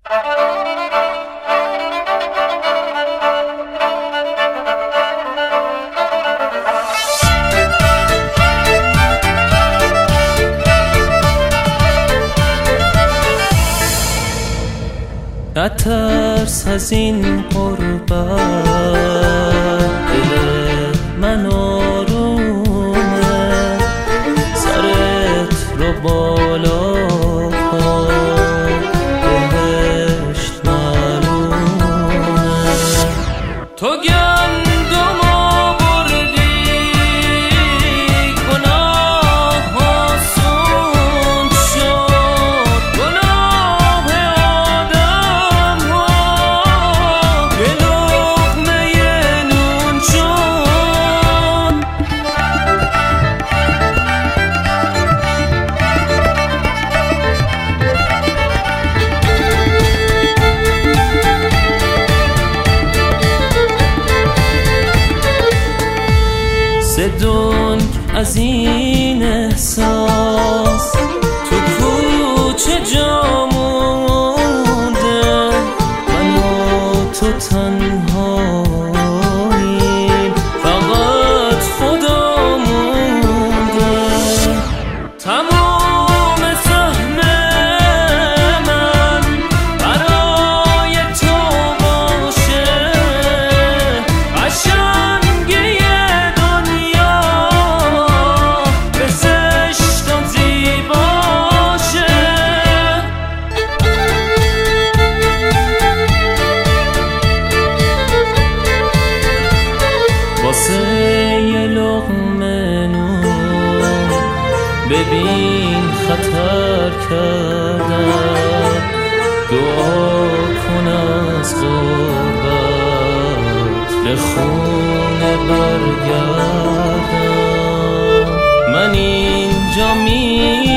نترس از این غربت، دل من آرومه، سرت رو بالا کن، بهشت معلومه. تو گندم آوردی گناه آسون شد، گناه آدم ها به لقمه نون شد. دنگ از این احساس تو کوچه جا مونده، من و تو تنهاییم، فقط خدا مونده. تمام سهم من برای تو باشه، واسه یه لقمه نون ببین خطر کردم، دعا کن از غربت به خونه برگردم. من اینجا